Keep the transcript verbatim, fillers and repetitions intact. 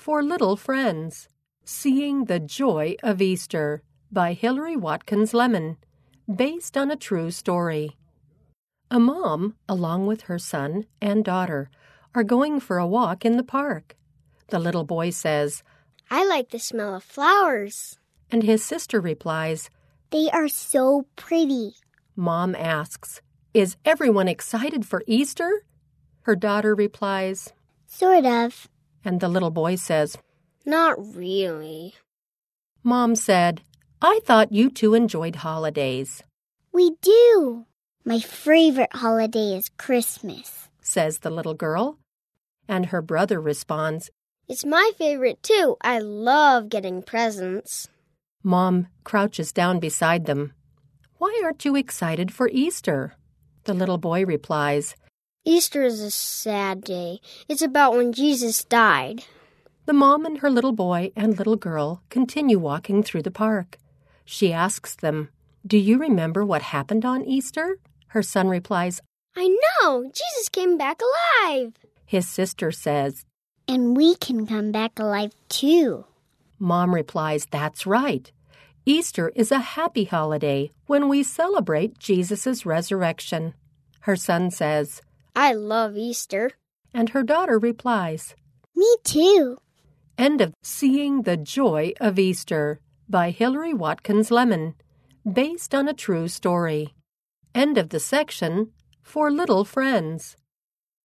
for Little Friends. Seeing the Joy of Easter by Hilary Watkins Lemon, based on a true story. A mom, along with her son and daughter, are going for a walk in the park. The little boy says, "I like the smell of flowers." And his sister replies, "They are so pretty." Mom asks, "Is everyone excited for Easter?" Her daughter replies, "Sort of." And the little boy says, "Not really." Mom said, "I thought you two enjoyed holidays." "We do. My favorite holiday is Christmas," says the little girl. And her brother responds, "It's my favorite too. I love getting presents." Mom crouches down beside them. "Why aren't you excited for Easter?" The little boy replies, "Easter is a sad day. It's about when Jesus died." The mom and her little boy and little girl continue walking through the park. She asks them, "Do you remember what happened on Easter?" Her son replies, "I know! Jesus came back alive!" His sister says, "And we can come back alive too." Mom replies, "That's right. Easter is a happy holiday when we celebrate Jesus' resurrection." Her son says, "I love Easter." And her daughter replies, "Me too." End of Seeing the Joy of Easter by Hilary Watkins Lemon, based on a true story. End of the section, For Little Friends.